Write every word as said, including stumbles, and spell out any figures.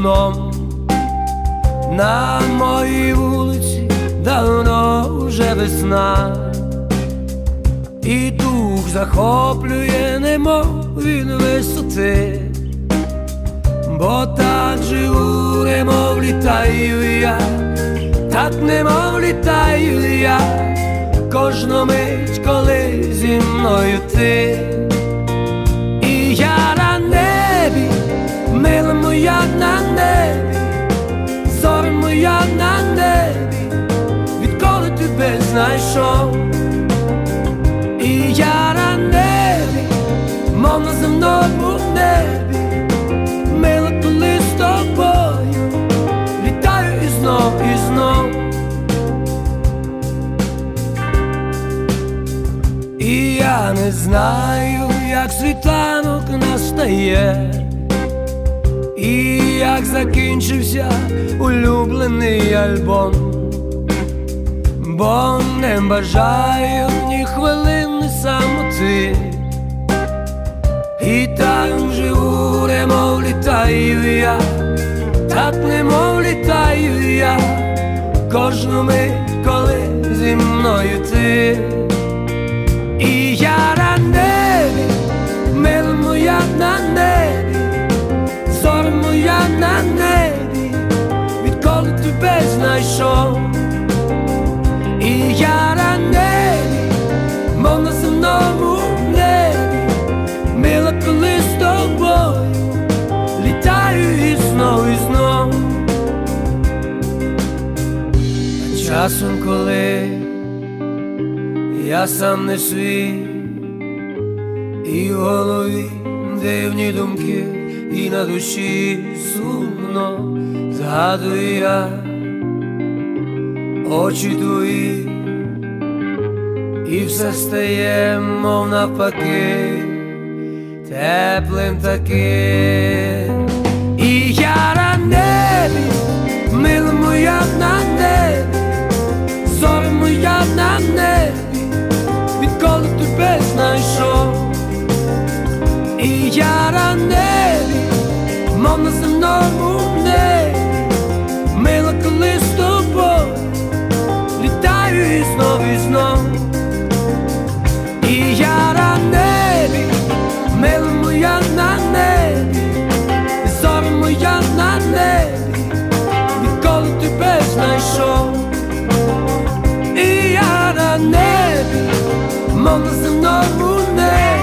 сном. На моїй вулиці давно вже весна, і дух захоплює, немов від висоти, бо так живу, немов літаю я, так немов літаю я, кожну мить, коли зі мною ти. І я на небі, мила моя на небі, зоря моя на небі, відколи тебе знайшов. І я на небі, мов на земному небі, мила, коли з тобою літаю і знов, і знов. І я не знаю, як світанок настає, і як закінчився улюблений альбом, бо не бажаю ні хвилини самоти, і так живу, немов літаю я, так немов літаю я, кожну мить, коли зі мною ти. І я на небі, мила моя на небі, зоря моя на небі, відколи тебе знайшов. І я на небі, мов на земному небі, мила, коли з тобою літаю і знов, і знов. А часом, коли я сам не свій, і в голові дивні думки, і на душі сумно, згадую я очі твої, і все стає, мов навпаки, теплим таким. І я на небі, мила моя на небі, зоря моя на небі, відколи тебе знайшов. І я на небі, мов на земному небі, мила, коли з тобою літаю і знов, і знов. І я на небі, мила моя на небі, зоря моя на небі, відколи тебе знайшов. І я на небі, мов на земному небі,